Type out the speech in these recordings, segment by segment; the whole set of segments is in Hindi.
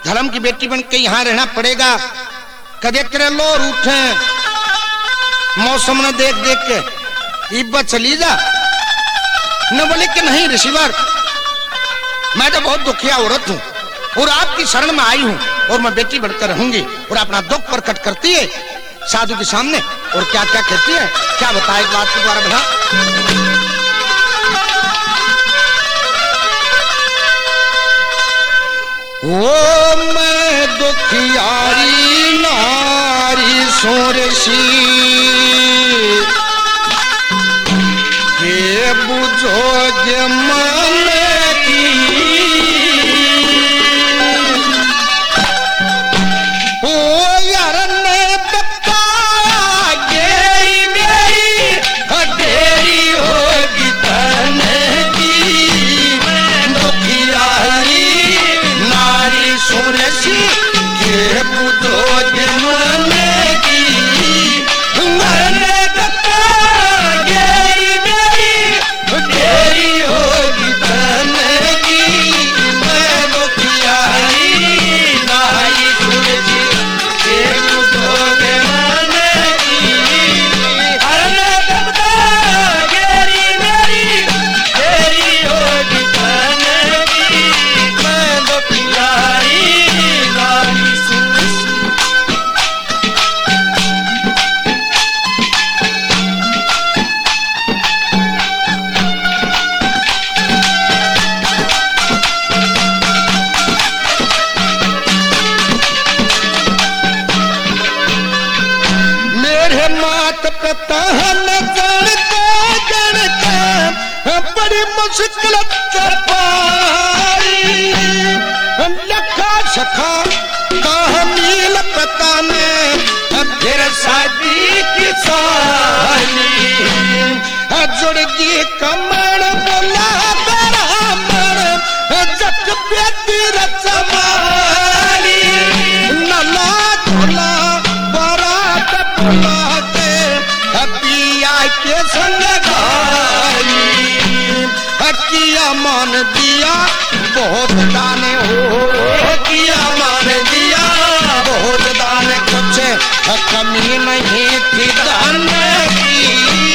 धर्म की बेटी बन के यहाँ रहना पड़ेगा। कदे करे लो रूठे मौसम ने देख देख के इब्बत चली जा न बोले कि नहीं ऋषिवर, मैं तो बहुत दुखिया औरत हूँ और आपकी शरण में आई हूँ और मैं बेटी बनकर रहूंगी। और अपना दुख प्रकट करती है साधु के सामने और क्या क्या कहती है, क्या बताए बात के द्वारा बना। ओ मैं दुखियारी नारी सोरसी के बुझोगे मन की, ओ यार ने बताया गेरी मेरी हटेरी होगी तन की। दुखियारी नारी सोरसी के बुझोगे मन की, मैंने बताया गेरी मेरी हटेरी होगी तन की। मैं दुखियारी नारी सोरसी के बुझोगे मन की, मैंने बताया गेरी मेरी हटेरी होगी तन की। मैं दुखियारी नारी सोरसी। मेरे मात पिता न जानते बड़ी मुश्किल से पाई, लखा सखा कहा मील पता में फिर शादी की साली। जुड़गी कमर बोला बराबर जग बेटी रचमाली, नला धोला बारात बुला के पिया के संग गाई। किया मान दिया बहुत दाने हो, किया मान दिया बहुत दाने, कुछ कमी नहीं थी दान की।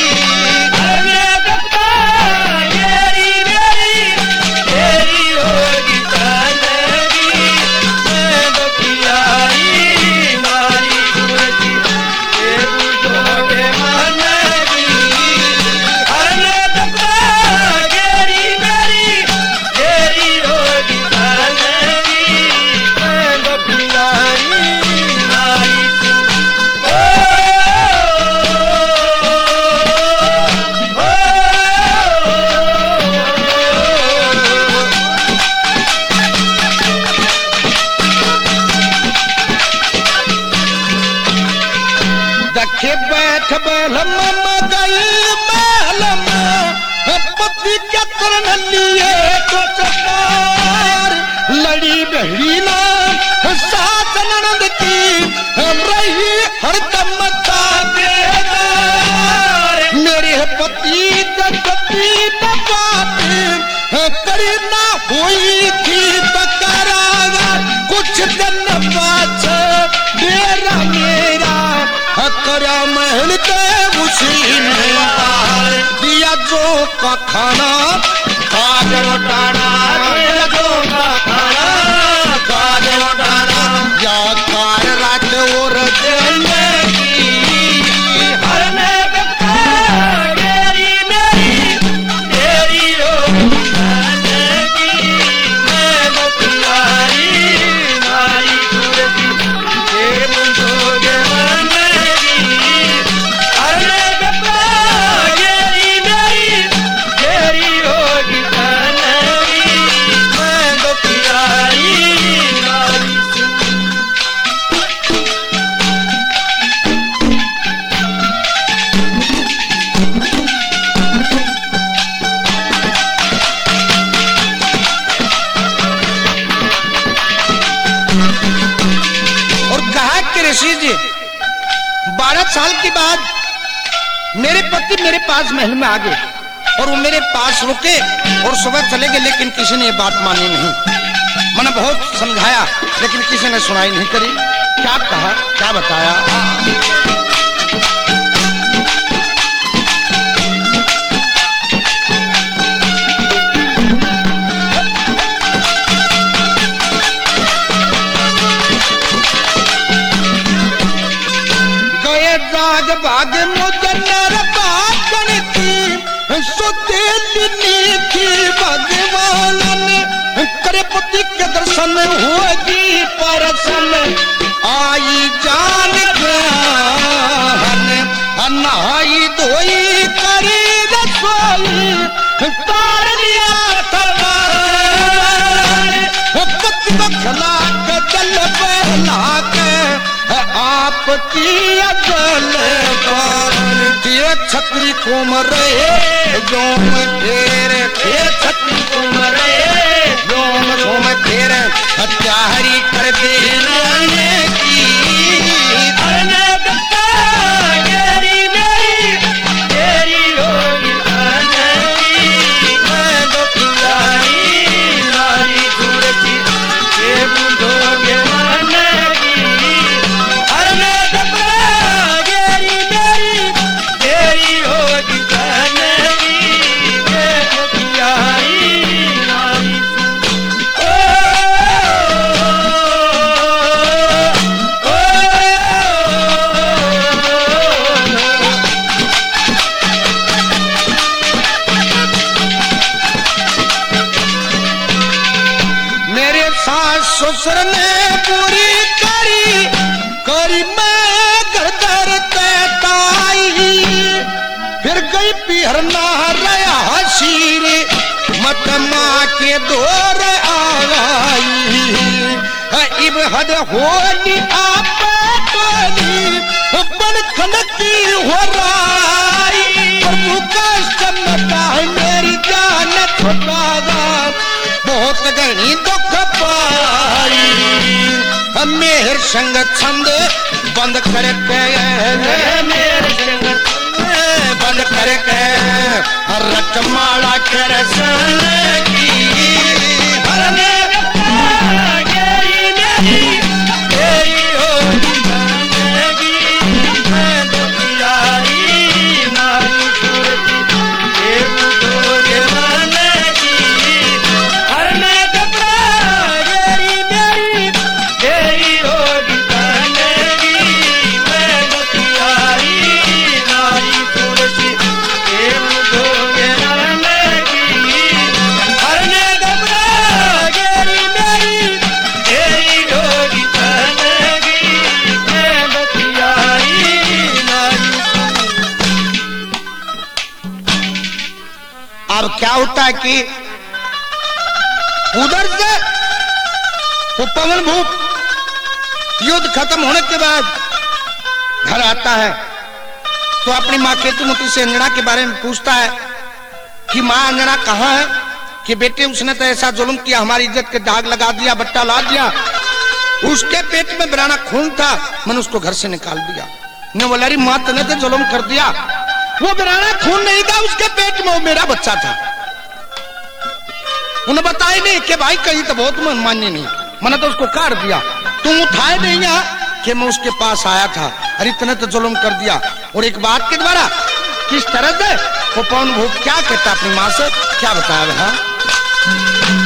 देखे बैठ बैल मम गई महल में, पति के तरन लिए तो चकार। लड़ी बहरी ना सास ननद की रही हरदम ताबेदार। मेरे पति गति पापी करी ना हुई थी तकरार। कुछ दिन बाद मेरा मेरा करा महल के उसी में दिया जो का खाना काज लौटाना, जो का खाना काज लौटाना, या कार रात और देने की। हर ने बताया गेरी मेरी तेरी होगी तन की। मैं दुखियारी नारी सोरसी के बुझोगे मन की। हर ने बताया गेरी मेरी तेरी होगी तन की। मैं दुखियारी नारी ऋषि जी 12 साल के बाद मेरे पति मेरे पास महल में आ गए और वो मेरे पास रुके और सुबह चले गए, लेकिन किसी ने ये बात मानी नहीं। मैंने बहुत समझाया लेकिन किसी ने सुनाई नहीं करी। क्या कहा, क्या बताया। जाग भाग मुदनर बागन थी सोते दिनी थी भगवान ने करे पति के दर्शन होगी परसन आई जान नहाई धोई करी रसोई तार लिया खला के जल बहला के आपकी अजल छतरी कुमर योम फेर छतरी कुमर योम सोम फेर त्यारी कर देने की गेरी मेरी तेरी होगी नारी सूरती ये बुझोगे ससुर ने पूरी करी करी मैं घर ताई फिर गई पिहर ना रहा हसीर मत माँ के दौर आई इब हद होली आप बन खनकी हो राई प्रभु का चमता मेरी जान छुपागा बहुत गणी दुख पाई मेहर संग छंद बंद करके मेहर संग बंद करके रटमाला कर की अब क्या होता है कि उधर से वो पवन भूप युद्ध खत्म होने के बाद घर आता है तो अपनी माँ केतुमती से अंजना के बारे में पूछता है कि माँ अंजना कहाँ है, कि बेटे उसने तो ऐसा जुल्म किया, हमारी इज्जत के दाग लगा दिया, बट्टा ला दिया, उसके पेट में बराना खून था, मैंने उसको घर से निकाल दिया। ने बोला अरे माँ तूने तो जुल्म कर दिया, वो बराना खून नहीं था उसके पेट में, वो मेरा बच्चा था। उन्हें बताया नहीं कि भाई कहीं तो बहुत मनमानी नहीं, मैंने तो उसको काट दिया, तुम उठाए नहीं यहाँ कि मैं उसके पास आया था, अरे इतने तो जुल्म कर दिया। और एक बात के द्वारा किस तरह से वो पवन भूप क्या कहता अपनी माँ से, क्या बताया।